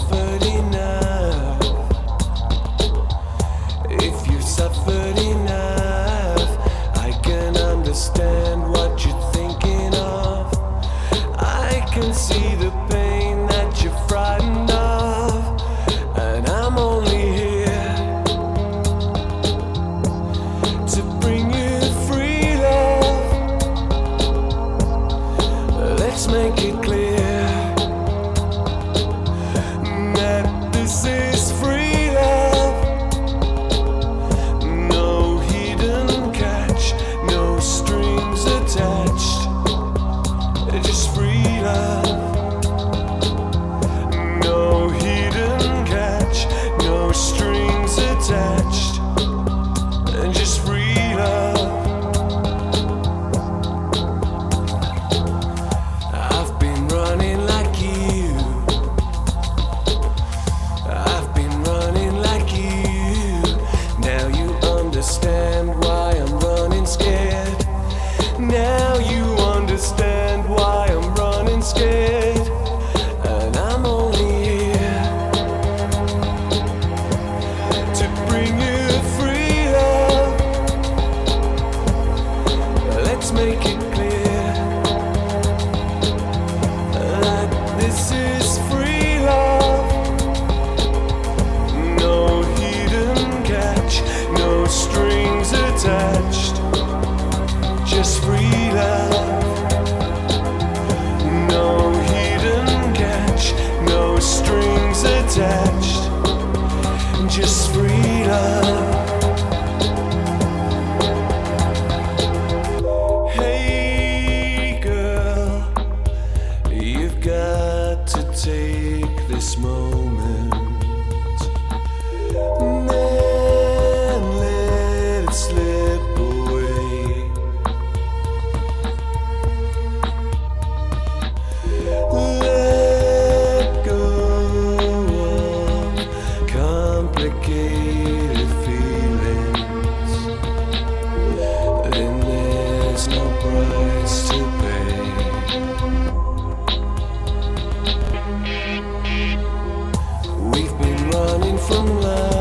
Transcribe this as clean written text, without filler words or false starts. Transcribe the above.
suffered enough, if you've suffered enough, I can understand what you're thinking of. I can see the pain that you're frightened of, and I'm only here to bring you free love. Let's make it clear that this is free love. No hidden catch, no strings attached, just free love. No hidden catch, no strings attached, just free love. I've been running like you, I've been running like you. Now you understand why I'm running scared. Now you understand why I'm running scared. And I'm only here to bring you free love. Let's make it clear that this is free love. No hidden catch, no strings attached, just free love. No hidden catch, no strings attached, just free love. Hey girl, you've got to take this moment and let it slip away. Let go of complicated feelings, then there's no price to pay. We've been running from love.